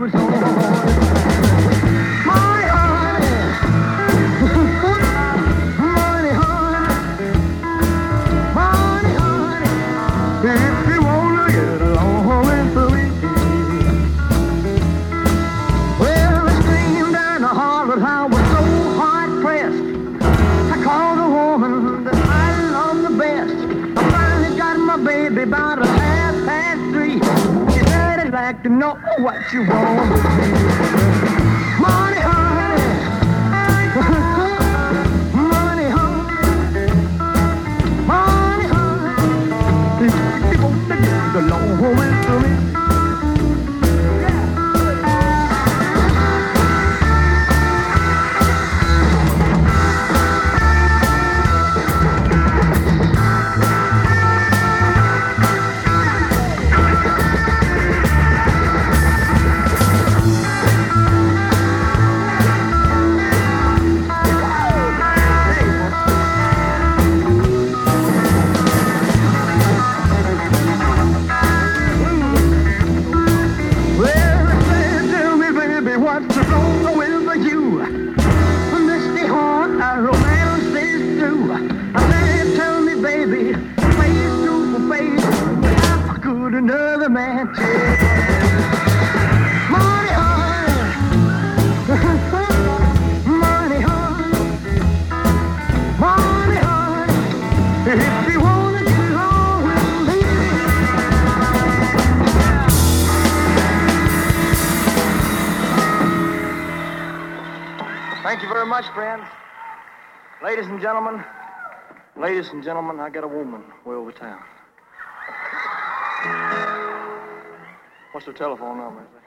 was on. Money, honey. Money, honey. Money, honey. If you wanna get along with me. Well, I screamed and I hollered, I was so hard pressed. I called the woman that I love the best. I finally got my baby about 3:30. She said, I'd like to know what you want with me. Money, honey. Money, honey. Money, honey. If you want to get along with me. What's wrong with you? Misty heart, our romance is through. I said, tell me, baby, face to face, how could another man take? Money, honey. Money, honey. Money, honey. If you wanna get along with me. Thank you very much, friends. Ladies and gentlemen, I got a woman way over town. What's her telephone number?